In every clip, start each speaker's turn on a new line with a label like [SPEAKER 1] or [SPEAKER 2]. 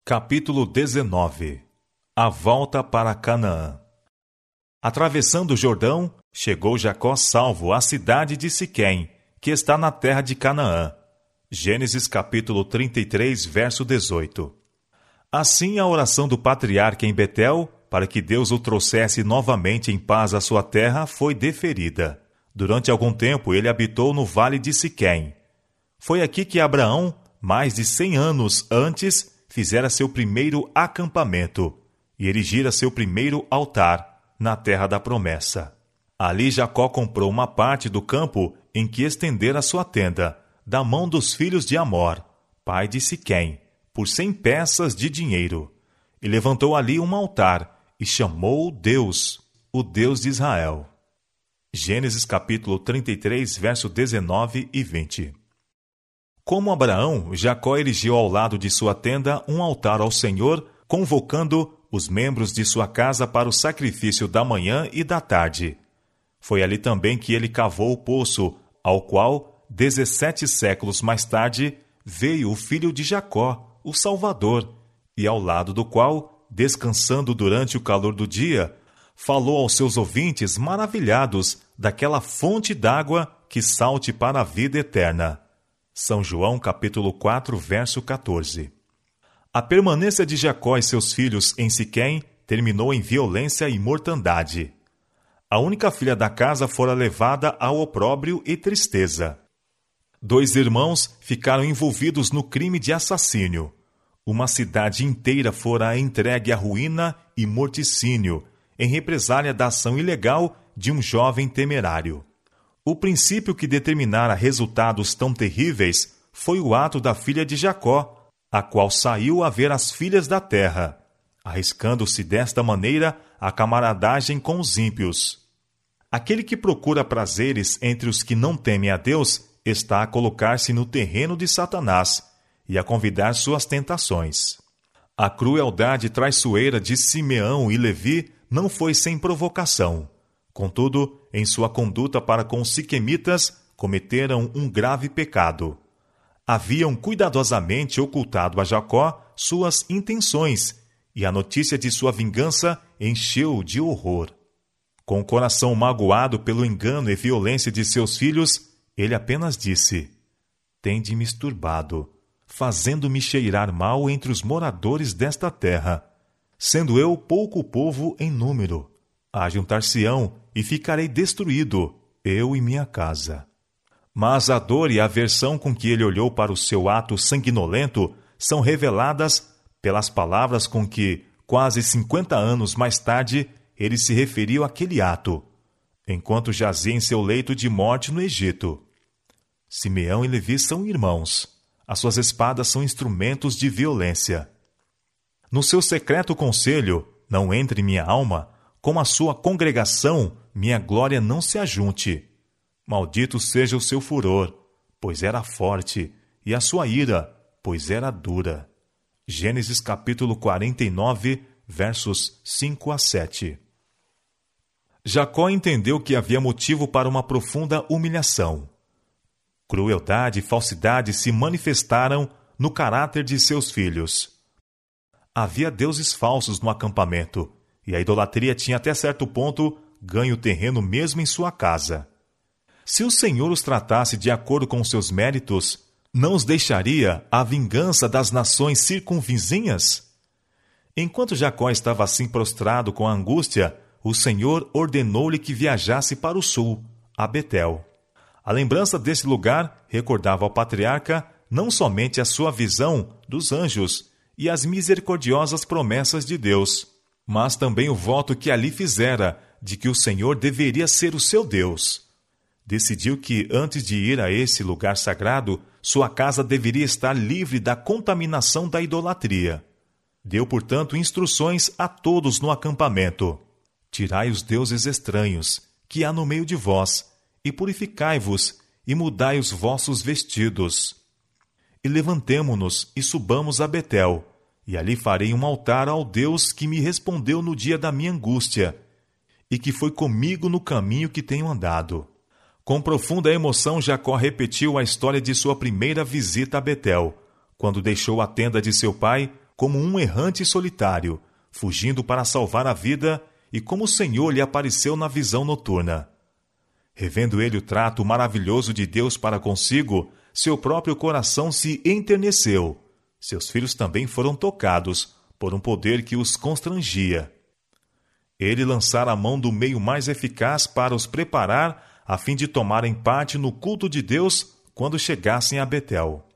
[SPEAKER 1] Capítulo 19. A volta para Canaã. Atravessando o Jordão, chegou Jacó salvo à cidade de Siquém, que está na terra de Canaã. Gênesis capítulo 33, verso 18. Assim, a oração do patriarca em Betel, para que Deus o trouxesse novamente em paz à sua terra, foi deferida. Durante algum tempo, ele habitou no vale de Siquém. Foi aqui que Abraão, mais de 100 anos antes, fizera seu primeiro acampamento e erigira seu primeiro altar na terra da promessa. Ali Jacó comprou uma parte do campo em que estendera sua tenda, da mão dos filhos de Amor, pai de Siquém, por 100 peças de dinheiro, e levantou ali um altar e chamou Deus, o Deus de Israel. Gênesis capítulo 33, verso 19 e 20. Como Abraão, Jacó erigiu ao lado de sua tenda um altar ao Senhor, convocando os membros de sua casa para o sacrifício da manhã e da tarde. Foi ali também que ele cavou o poço, ao qual, 17 séculos mais tarde, veio o filho de Jacó, o Salvador, e ao lado do qual, descansando durante o calor do dia, falou aos seus ouvintes maravilhados daquela fonte d'água que salte para a vida eterna. São João capítulo 4, verso 14. A permanência de Jacó e seus filhos em Siquém terminou em violência e mortandade. A única filha da casa fora levada ao opróbrio e tristeza. 2 irmãos ficaram envolvidos no crime de assassínio. Uma cidade inteira fora entregue à ruína e morticínio, em represália da ação ilegal de um jovem temerário. O princípio que determinara resultados tão terríveis foi o ato da filha de Jacó, a qual saiu a ver as filhas da terra, arriscando-se desta maneira a camaradagem com os ímpios. Aquele que procura prazeres entre os que não temem a Deus está a colocar-se no terreno de Satanás e a convidar suas tentações. A crueldade traiçoeira de Simeão e Levi não foi sem provocação. Contudo, em sua conduta para com os siquemitas, cometeram um grave pecado. Haviam cuidadosamente ocultado a Jacó suas intenções, e a notícia de sua vingança encheu-o de horror. Com o coração magoado pelo engano e violência de seus filhos, ele apenas disse: "Tende-me turbado, fazendo-me cheirar mal entre os moradores desta terra, sendo eu pouco povo em número. Ajuntar-se-ão e ficarei destruído, eu e minha casa." Mas a dor e a aversão com que ele olhou para o seu ato sanguinolento são reveladas pelas palavras com que, quase 50 anos mais tarde, ele se referiu àquele ato, enquanto jazia em seu leito de morte no Egito. Simeão e Levi são irmãos. As suas espadas são instrumentos de violência. No seu secreto conselho, não entre minha alma, com a sua congregação, minha glória não se ajunte. Maldito seja o seu furor, pois era forte, e a sua ira, pois era dura. Gênesis capítulo 49, versos 5 a 7. Jacó entendeu que havia motivo para uma profunda humilhação. Crueldade e falsidade se manifestaram no caráter de seus filhos. Havia deuses falsos no acampamento, e a idolatria tinha até certo ponto ganho terreno mesmo em sua casa. Se o Senhor os tratasse de acordo com seus méritos, não os deixaria à vingança das nações circunvizinhas? Enquanto Jacó estava assim prostrado com a angústia, o Senhor ordenou-lhe que viajasse para o sul, a Betel. A lembrança desse lugar recordava ao patriarca não somente a sua visão dos anjos e as misericordiosas promessas de Deus, mas também o voto que ali fizera de que o Senhor deveria ser o seu Deus. Decidiu que, antes de ir a esse lugar sagrado, sua casa deveria estar livre da contaminação da idolatria. Deu, portanto, instruções a todos no acampamento: "Tirai os deuses estranhos que há no meio de vós, e purificai-vos, e mudai os vossos vestidos. E levantemo-nos e subamos a Betel, e ali farei um altar ao Deus que me respondeu no dia da minha angústia, e que foi comigo no caminho que tenho andado." Com profunda emoção, Jacó repetiu a história de sua primeira visita a Betel, quando deixou a tenda de seu pai, como um errante solitário, fugindo para salvar a vida, e como o Senhor lhe apareceu na visão noturna. Revendo ele o trato maravilhoso de Deus para consigo, seu próprio coração se enterneceu. Seus filhos também foram tocados por um poder que os constrangia. Ele lançara a mão do meio mais eficaz para os preparar, a fim de tomarem parte no culto de Deus quando chegassem a Betel.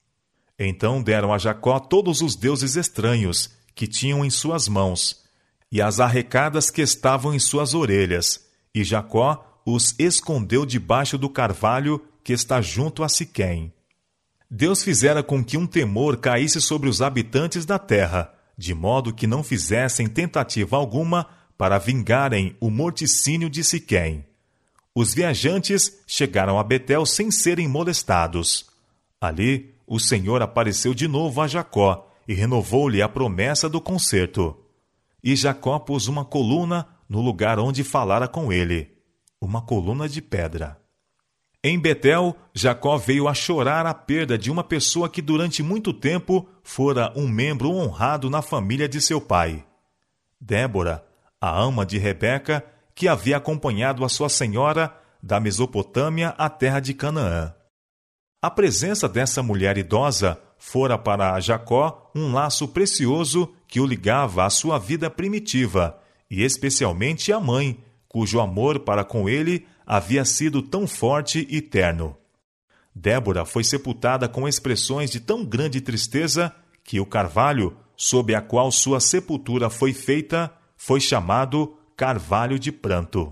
[SPEAKER 1] Então deram a Jacó todos os deuses estranhos que tinham em suas mãos, e as arrecadas que estavam em suas orelhas, e Jacó os escondeu debaixo do carvalho que está junto a Siquém. Deus fizera com que um temor caísse sobre os habitantes da terra, de modo que não fizessem tentativa alguma para vingarem o morticínio de Siquém. Os viajantes chegaram a Betel sem serem molestados. Ali, o Senhor apareceu de novo a Jacó e renovou-lhe a promessa do concerto. E Jacó pôs uma coluna no lugar onde falara com ele, uma coluna de pedra. Em Betel, Jacó veio a chorar a perda de uma pessoa que durante muito tempo fora um membro honrado na família de seu pai. Débora, a ama de Rebeca, que havia acompanhado a sua senhora da Mesopotâmia à terra de Canaã. A presença dessa mulher idosa fora para Jacó um laço precioso que o ligava à sua vida primitiva, e especialmente à mãe, cujo amor para com ele havia sido tão forte e terno. Débora foi sepultada com expressões de tão grande tristeza que o carvalho, sob a qual sua sepultura foi feita, foi chamado Carvalho de Pranto.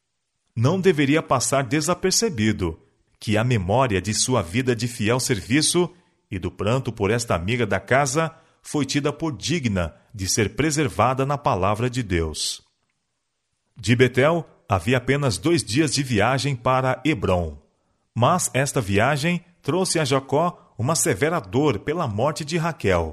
[SPEAKER 1] Não deveria passar desapercebido que a memória de sua vida de fiel serviço e do pranto por esta amiga da casa foi tida por digna de ser preservada na palavra de Deus. De Betel, havia apenas 2 dias de viagem para Hebrom. Mas esta viagem trouxe a Jacó uma severa dor pela morte de Raquel.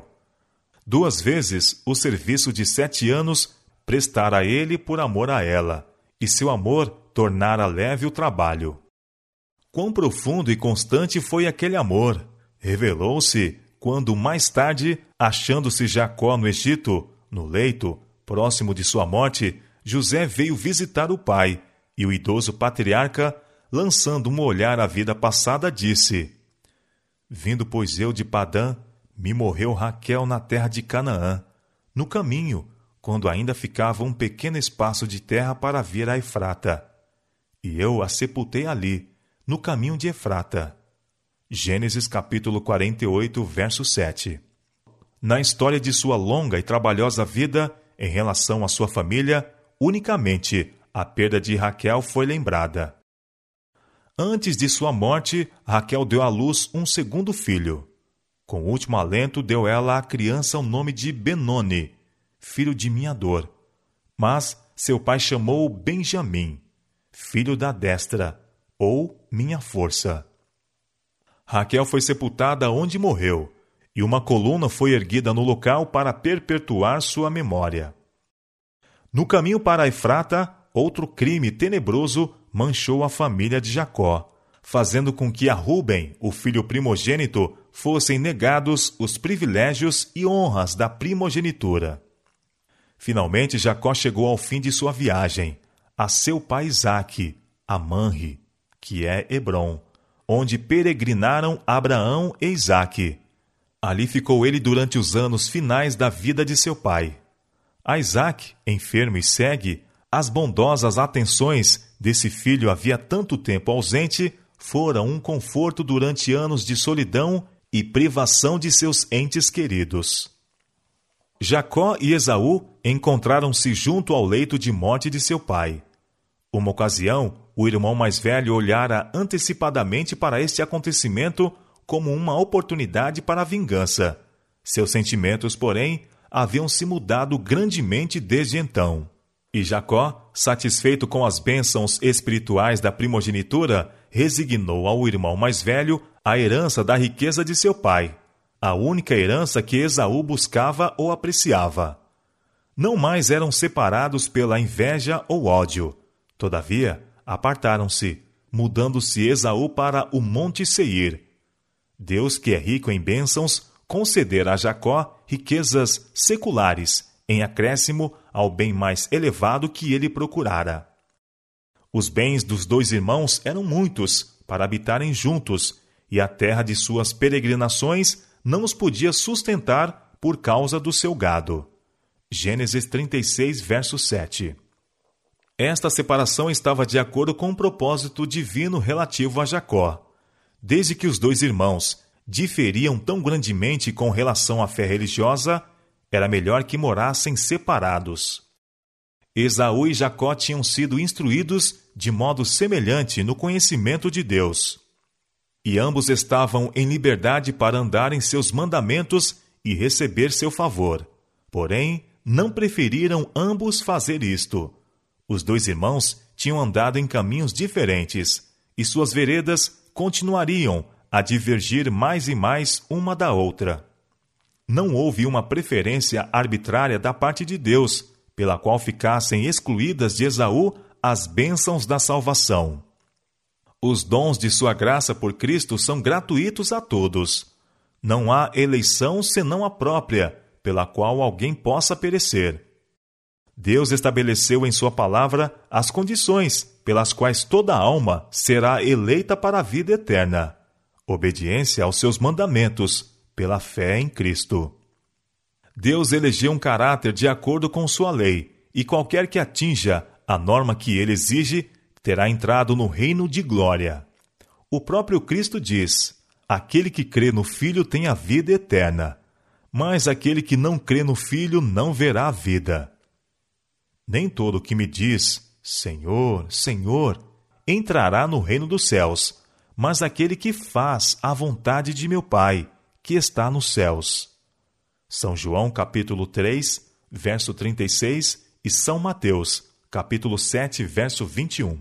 [SPEAKER 1] 2 vezes o serviço de 7 anos prestara ele por amor a ela, e seu amor tornara leve o trabalho. Quão profundo e constante foi aquele amor! Revelou-se quando, mais tarde, achando-se Jacó no Egito, no leito, próximo de sua morte, José veio visitar o pai, e o idoso patriarca, lançando um olhar à vida passada, disse: Vindo, pois, eu de Padã, me morreu Raquel na terra de Canaã, no caminho, quando ainda ficava um pequeno espaço de terra para vir a Efrata. E eu a sepultei ali, no caminho de Efrata. Gênesis capítulo 48, verso 7. Na história de sua longa e trabalhosa vida, em relação à sua família, unicamente a perda de Raquel foi lembrada. Antes de sua morte, Raquel deu à luz um segundo filho. Com o último alento, deu ela à criança o nome de Benoni, filho de minha dor. Mas seu pai chamou-o Benjamim, filho da destra, ou minha força. Raquel foi sepultada onde morreu, e uma coluna foi erguida no local para perpetuar sua memória. No caminho para Efrata, outro crime tenebroso manchou a família de Jacó, fazendo com que a Rúben, o filho primogênito, fossem negados os privilégios e honras da primogenitura. Finalmente, Jacó chegou ao fim de sua viagem, a seu pai Isaque, a Manre, que é Hebrom, onde peregrinaram Abraão e Isaque. Ali ficou ele durante os anos finais da vida de seu pai. A Isaque, enfermo e cegue, as bondosas atenções desse filho havia tanto tempo ausente foram um conforto durante anos de solidão e privação de seus entes queridos. Jacó e Esaú encontraram-se junto ao leito de morte de seu pai. Uma ocasião, o irmão mais velho olhara antecipadamente para este acontecimento como uma oportunidade para a vingança. Seus sentimentos, porém, haviam se mudado grandemente desde então. E Jacó, satisfeito com as bênçãos espirituais da primogenitura, resignou ao irmão mais velho a herança da riqueza de seu pai, a única herança que Esaú buscava ou apreciava. Não mais eram separados pela inveja ou ódio. Todavia, apartaram-se, mudando-se Esaú para o Monte Seir. Deus, que é rico em bênçãos, conceder a Jacó riquezas seculares, em acréscimo ao bem mais elevado que ele procurara. Os bens dos dois irmãos eram muitos para habitarem juntos, e a terra de suas peregrinações não os podia sustentar por causa do seu gado. Gênesis 36, verso 7. Esta separação estava de acordo com o propósito divino relativo a Jacó. Desde que os dois irmãos diferiam tão grandemente com relação à fé religiosa, era melhor que morassem separados. Esaú e Jacó tinham sido instruídos de modo semelhante no conhecimento de Deus. E ambos estavam em liberdade para andar em seus mandamentos e receber seu favor. Porém, não preferiram ambos fazer isto. Os dois irmãos tinham andado em caminhos diferentes, e suas veredas continuariam a divergir mais e mais uma da outra. Não houve uma preferência arbitrária da parte de Deus, pela qual ficassem excluídas de Esaú as bênçãos da salvação. Os dons de sua graça por Cristo são gratuitos a todos. Não há eleição senão a própria, pela qual alguém possa perecer. Deus estabeleceu em sua palavra as condições pelas quais toda alma será eleita para a vida eterna. Obediência aos seus mandamentos, pela fé em Cristo. Deus elegeu um caráter de acordo com sua lei, e qualquer que atinja a norma que ele exige, terá entrado no reino de glória. O próprio Cristo diz: aquele que crê no Filho tem a vida eterna, mas aquele que não crê no Filho não verá a vida. Nem todo que me diz, Senhor, Senhor, entrará no reino dos céus, mas aquele que faz a vontade de meu Pai, que está nos céus. São João, capítulo 3, verso 36, e São Mateus, capítulo 7, verso 21.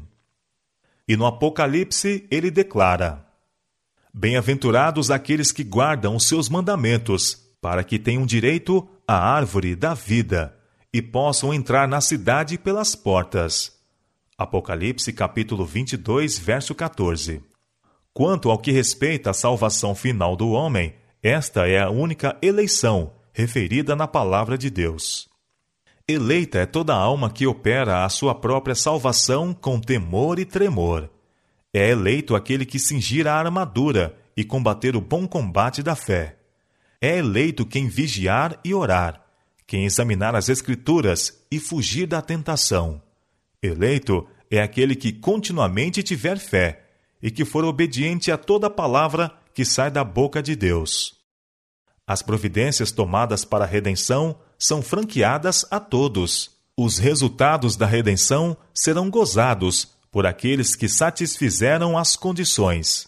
[SPEAKER 1] E no Apocalipse ele declara: bem-aventurados aqueles que guardam os seus mandamentos, para que tenham direito à árvore da vida e possam entrar na cidade pelas portas. Apocalipse, capítulo 22, verso 14. Quanto ao que respeita à salvação final do homem, esta é a única eleição referida na palavra de Deus. Eleita é toda alma que opera a sua própria salvação com temor e tremor. É eleito aquele que cingir a armadura e combater o bom combate da fé. É eleito quem vigiar e orar, quem examinar as Escrituras e fugir da tentação. Eleito é aquele que continuamente tiver fé e que for obediente a toda palavra que sai da boca de Deus. As providências tomadas para a redenção são franqueadas a todos. Os resultados da redenção serão gozados por aqueles que satisfizeram as condições.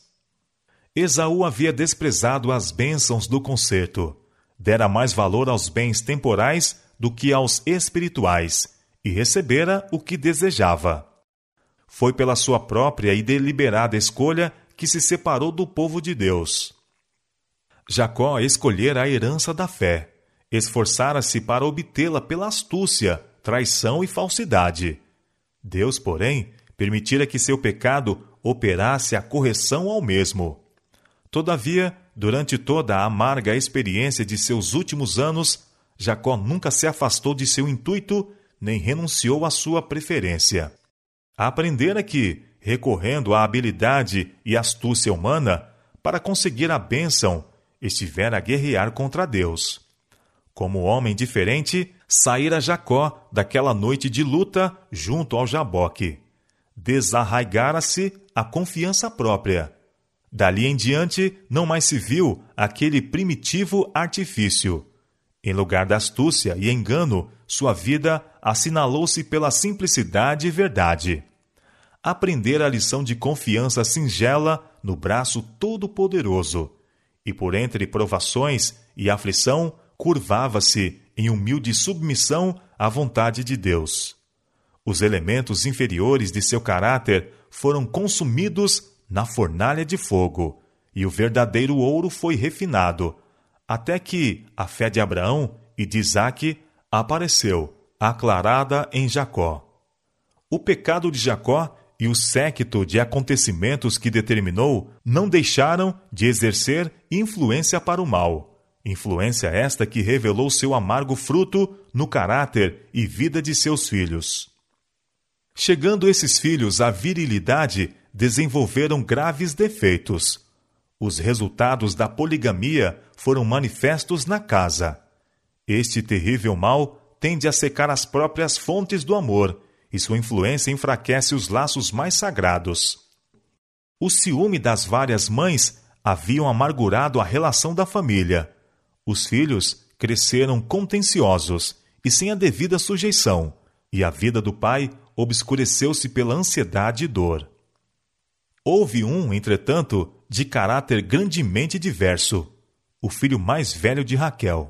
[SPEAKER 1] Esaú havia desprezado as bênçãos do concerto, dera mais valor aos bens temporais do que aos espirituais, e recebera o que desejava. Foi pela sua própria e deliberada escolha que se separou do povo de Deus. Jacó escolhera a herança da fé, esforçara-se para obtê-la pela astúcia, traição e falsidade. Deus, porém, permitira que seu pecado operasse a correção ao mesmo. Todavia, durante toda a amarga experiência de seus últimos anos, Jacó nunca se afastou de seu intuito, nem renunciou à sua preferência. Aprendera que, recorrendo à habilidade e astúcia humana, para conseguir a bênção, estivera a guerrear contra Deus. Como homem diferente, saíra Jacó daquela noite de luta junto ao Jaboque. Desarraigara-se a confiança própria. Dali em diante, não mais se viu aquele primitivo artifício. Em lugar da astúcia e engano, sua vida assinalou-se pela simplicidade e verdade. Aprendera a lição de confiança singela no braço todo-poderoso, e por entre provações e aflição, curvava-se em humilde submissão à vontade de Deus. Os elementos inferiores de seu caráter foram consumidos na fornalha de fogo, e o verdadeiro ouro foi refinado, até que a fé de Abraão e de Isaque apareceu, aclarada em Jacó. O pecado de Jacó e o séquito de acontecimentos que determinou não deixaram de exercer influência para o mal, influência esta que revelou seu amargo fruto no caráter e vida de seus filhos. Chegando esses filhos à virilidade, desenvolveram graves defeitos. Os resultados da poligamia foram manifestos na casa. Este terrível mal tende a secar as próprias fontes do amor, e sua influência enfraquece os laços mais sagrados. O ciúme das várias mães haviam amargurado a relação da família. Os filhos cresceram contenciosos e sem a devida sujeição, e a vida do pai obscureceu-se pela ansiedade e dor. Houve um, entretanto, de caráter grandemente diverso, o filho mais velho de Raquel,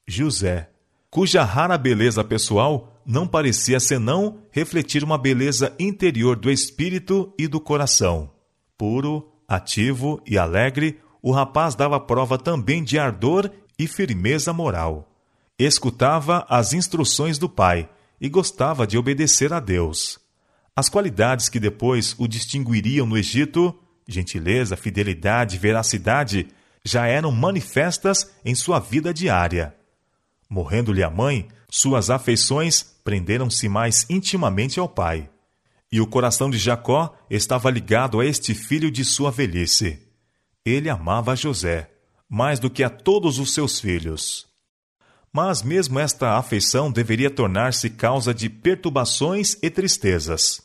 [SPEAKER 1] José, cuja rara beleza pessoal não parecia senão refletir uma beleza interior do espírito e do coração. Puro, ativo e alegre, o rapaz dava prova também de ardor e firmeza moral. Escutava as instruções do pai e gostava de obedecer a Deus. As qualidades que depois o distinguiriam no Egito, gentileza, fidelidade e veracidade, já eram manifestas em sua vida diária. Morrendo-lhe a mãe, suas afeições prenderam-se mais intimamente ao pai. E o coração de Jacó estava ligado a este filho de sua velhice. Ele amava a José, mais do que a todos os seus filhos. Mas mesmo esta afeição deveria tornar-se causa de perturbações e tristezas.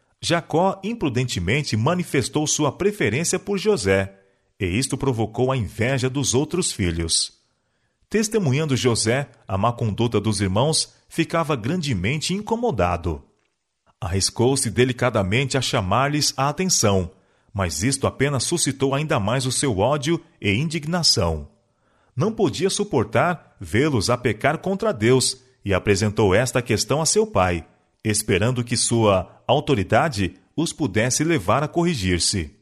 [SPEAKER 1] Jacó imprudentemente manifestou sua preferência por José, e isto provocou a inveja dos outros filhos. Testemunhando José a má conduta dos irmãos, ficava grandemente incomodado. Arriscou-se delicadamente a chamar-lhes a atenção, mas isto apenas suscitou ainda mais o seu ódio e indignação. Não podia suportar vê-los a pecar contra Deus e apresentou esta questão a seu pai, esperando que sua autoridade os pudesse levar a corrigir-se.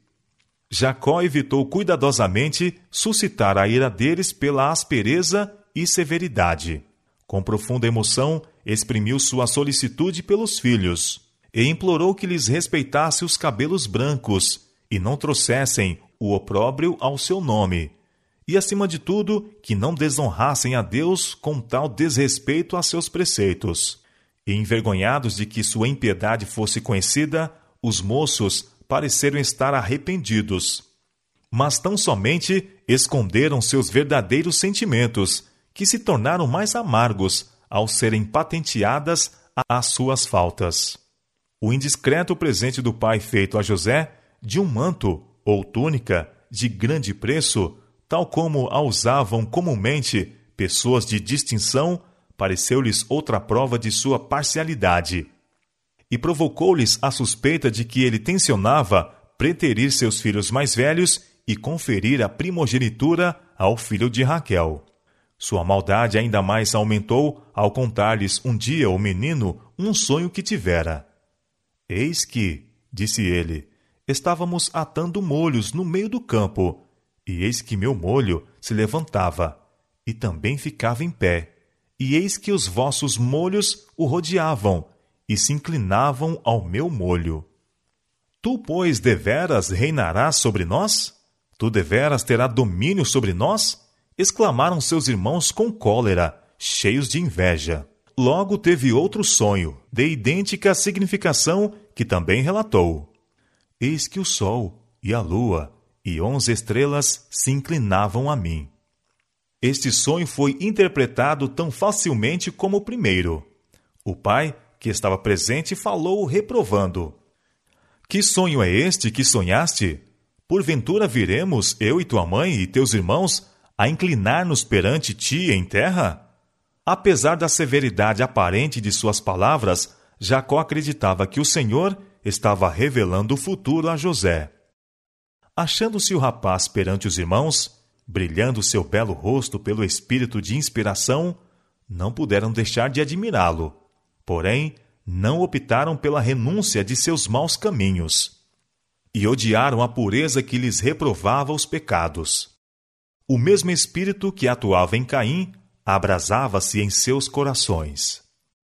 [SPEAKER 1] Jacó evitou cuidadosamente suscitar a ira deles pela aspereza e severidade. Com profunda emoção, exprimiu sua solicitude pelos filhos e implorou que lhes respeitasse os cabelos brancos e não trouxessem o opróbrio ao seu nome, e, acima de tudo, que não desonrassem a Deus com tal desrespeito a seus preceitos. E, envergonhados de que sua impiedade fosse conhecida, os moços pareceram estar arrependidos. Mas tão somente esconderam seus verdadeiros sentimentos, que se tornaram mais amargos ao serem patenteadas as suas faltas. O indiscreto presente do pai feito a José, de um manto ou túnica de grande preço, tal como a usavam comumente pessoas de distinção, pareceu-lhes outra prova de sua parcialidade. E provocou-lhes a suspeita de que ele tencionava preterir seus filhos mais velhos e conferir a primogenitura ao filho de Raquel. Sua maldade ainda mais aumentou ao contar-lhes um dia o menino um sonho que tivera. Eis que, disse ele, estávamos atando molhos no meio do campo, e eis que meu molho se levantava, e também ficava em pé, e eis que os vossos molhos o rodeavam, e se inclinavam ao meu molho. Tu, pois, deveras reinarás sobre nós? Tu deveras terás domínio sobre nós? Exclamaram seus irmãos com cólera, cheios de inveja. Logo teve outro sonho, de idêntica significação, que também relatou. Eis que o sol e a lua e 11 estrelas se inclinavam a mim. Este sonho foi interpretado tão facilmente como o primeiro. O pai, que estava presente, falou reprovando. Que sonho é este que sonhaste? Porventura viremos, eu e tua mãe e teus irmãos, a inclinar-nos perante ti em terra? Apesar da severidade aparente de suas palavras, Jacó acreditava que o Senhor estava revelando o futuro a José. Achando-se o rapaz perante os irmãos, brilhando seu belo rosto pelo espírito de inspiração, não puderam deixar de admirá-lo. Porém, não optaram pela renúncia de seus maus caminhos e odiaram a pureza que lhes reprovava os pecados. O mesmo espírito que atuava em Caim abrasava-se em seus corações.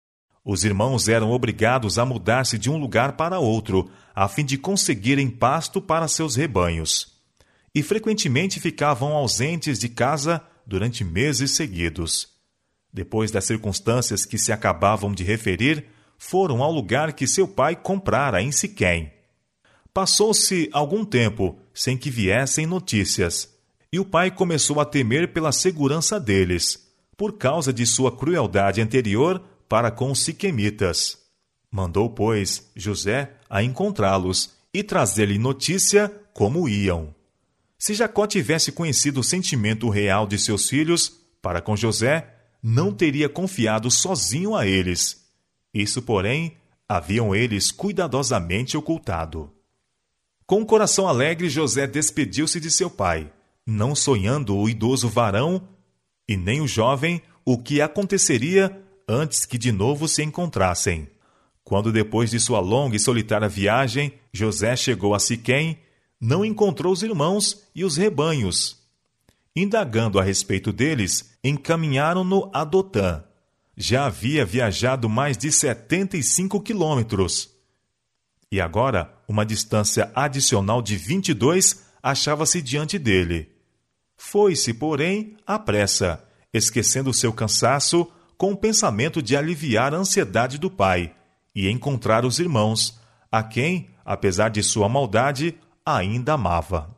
[SPEAKER 1] Os irmãos eram obrigados a mudar-se de um lugar para outro, a fim de conseguirem pasto para seus rebanhos, e frequentemente ficavam ausentes de casa durante meses seguidos. Depois das circunstâncias que se acabavam de referir, foram ao lugar que seu pai comprara em Siquém. Passou-se algum tempo sem que viessem notícias, e o pai começou a temer pela segurança deles, por causa de sua crueldade anterior para com os siquemitas. Mandou, pois, José a encontrá-los e trazer-lhe notícia como iam. Se Jacó tivesse conhecido o sentimento real de seus filhos para com José, não teria confiado sozinho a eles. Isso, porém, haviam eles cuidadosamente ocultado. Com o coração alegre, José despediu-se de seu pai, não sonhando o idoso varão e nem o jovem o que aconteceria antes que de novo se encontrassem. Quando, depois de sua longa e solitária viagem, José chegou a Siquém, não encontrou os irmãos e os rebanhos. Indagando a respeito deles, encaminharam-no a Dotã. Já havia viajado mais de 75 quilômetros. E agora, uma distância adicional de 22 achava-se diante dele. Foi-se, porém, à pressa, esquecendo seu cansaço, com o pensamento de aliviar a ansiedade do pai e encontrar os irmãos, a quem, apesar de sua maldade, ainda amava.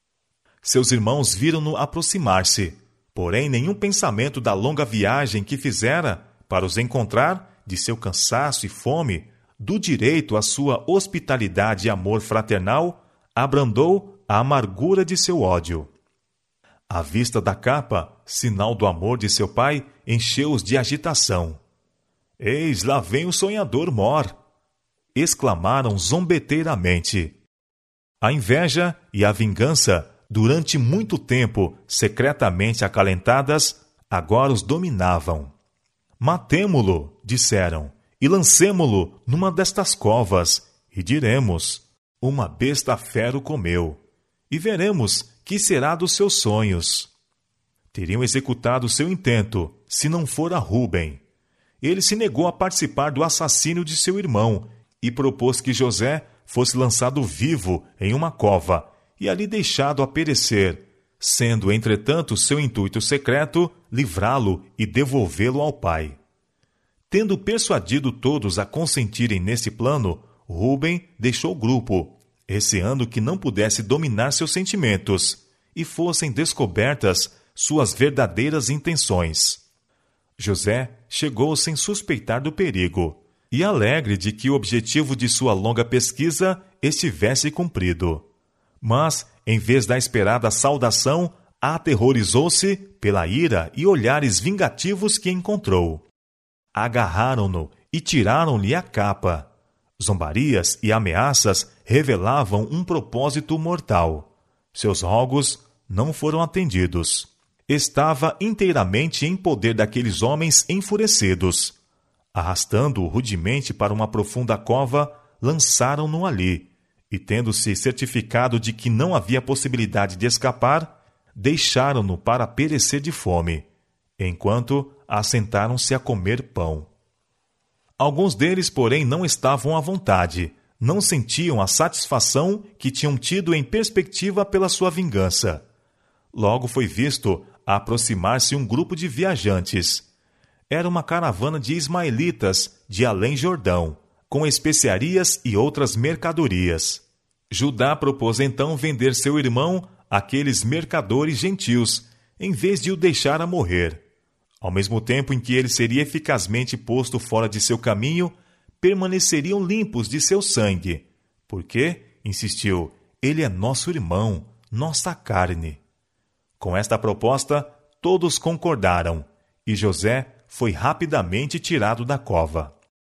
[SPEAKER 1] Seus irmãos viram-no aproximar-se, porém nenhum pensamento da longa viagem que fizera para os encontrar, de seu cansaço e fome, do direito à sua hospitalidade e amor fraternal, abrandou a amargura de seu ódio. A vista da capa, sinal do amor de seu pai, encheu-os de agitação. «Eis, lá vem o sonhador mor!» exclamaram zombeteiramente. A inveja e a vingança, durante muito tempo secretamente acalentadas, agora os dominavam. «Matemo-lo», disseram, «e lancemo-lo numa destas covas, e diremos, uma besta fera o comeu, e veremos que será dos seus sonhos». Teriam executado seu intento, se não fora Rúben. Ele se negou a participar do assassínio de seu irmão e propôs que José fosse lançado vivo em uma cova e ali deixado a perecer, sendo, entretanto, seu intuito secreto livrá-lo e devolvê-lo ao pai. Tendo persuadido todos a consentirem nesse plano, Rúben deixou o grupo, receando que não pudesse dominar seus sentimentos e fossem descobertas suas verdadeiras intenções. José chegou sem suspeitar do perigo, e alegre de que o objetivo de sua longa pesquisa estivesse cumprido. Mas, em vez da esperada saudação, aterrorizou-se pela ira e olhares vingativos que encontrou. Agarraram-no e tiraram-lhe a capa. Zombarias e ameaças revelavam um propósito mortal. Seus rogos não foram atendidos. Estava inteiramente em poder daqueles homens enfurecidos. Arrastando-o rudemente para uma profunda cova, lançaram-no ali, e tendo-se certificado de que não havia possibilidade de escapar, deixaram-no para perecer de fome, enquanto assentaram-se a comer pão. Alguns deles, porém, não estavam à vontade, não sentiam a satisfação que tinham tido em perspectiva pela sua vingança. Logo foi visto aproximar-se um grupo de viajantes. Era uma caravana de ismaelitas de além Jordão, com especiarias e outras mercadorias. Judá propôs então vender seu irmão àqueles mercadores gentios, em vez de o deixar a morrer. Ao mesmo tempo em que ele seria eficazmente posto fora de seu caminho, permaneceriam limpos de seu sangue, porque, insistiu, ele é nosso irmão, nossa carne. Com esta proposta, todos concordaram, e José foi rapidamente tirado da cova.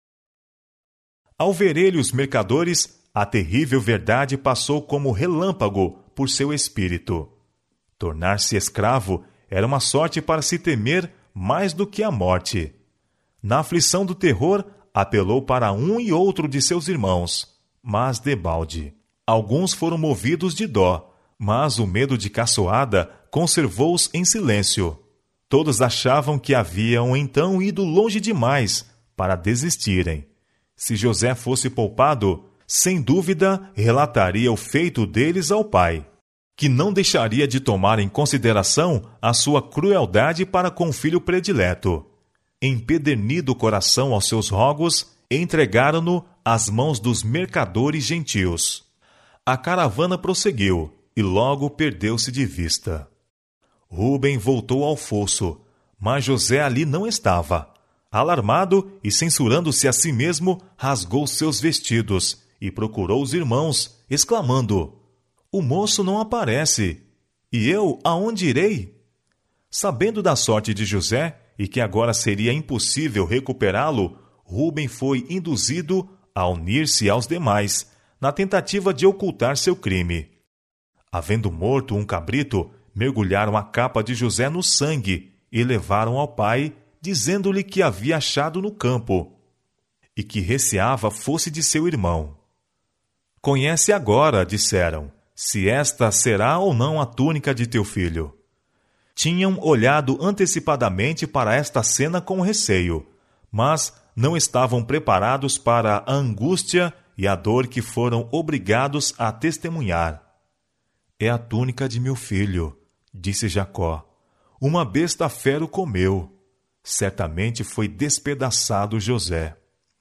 [SPEAKER 1] Ao ver ele os mercadores, a terrível verdade passou como relâmpago por seu espírito. Tornar-se escravo era uma sorte para se temer mais do que a morte. Na aflição do terror, apelou para um e outro de seus irmãos, mas debalde. Alguns foram movidos de dó, mas o medo de caçoada conservou-os em silêncio. Todos achavam que haviam então ido longe demais para desistirem. Se José fosse poupado, sem dúvida relataria o feito deles ao pai. que não deixaria de tomar em consideração a sua crueldade para com o filho predileto. Empedernido o coração aos seus rogos, entregaram-no às mãos dos mercadores gentios. A caravana prosseguiu e logo perdeu-se de vista. Rúben voltou ao fosso, mas José ali não estava. Alarmado e censurando-se a si mesmo, rasgou seus vestidos e procurou os irmãos, exclamando: "O moço não aparece. E eu aonde irei?" Sabendo da sorte de José e que agora seria impossível recuperá-lo, Rúben foi induzido a unir-se aos demais, na tentativa de ocultar seu crime. Havendo morto um cabrito, mergulharam a capa de José no sangue e levaram ao pai, dizendo-lhe que havia achado no campo e que receava fosse de seu irmão. "Conhece agora", disseram, "se esta será ou não a túnica de teu filho." Tinham olhado antecipadamente para esta cena com receio, mas não estavam preparados para a angústia e a dor que foram obrigados a testemunhar. "É a túnica de meu filho", disse Jacó. "Uma besta fera o comeu. Certamente foi despedaçado José."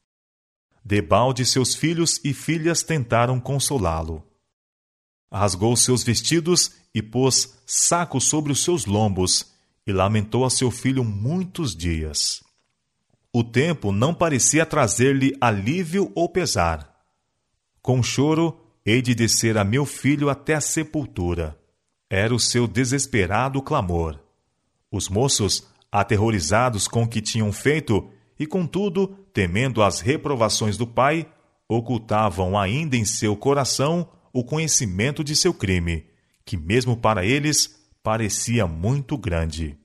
[SPEAKER 1] Debalde seus filhos e filhas tentaram consolá-lo. Rasgou seus vestidos e pôs saco sobre os seus lombos, e lamentou a seu filho muitos dias. O tempo não parecia trazer-lhe alívio ou pesar. "Com choro, hei de descer a meu filho até a sepultura." Era o seu desesperado clamor. Os moços, aterrorizados com o que tinham feito, e contudo, temendo as reprovações do pai, ocultavam ainda em seu coração o conhecimento de seu crime, que mesmo para eles parecia muito grande.